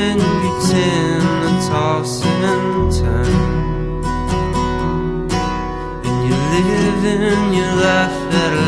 and you tend to toss and turn, and you live and you laugh at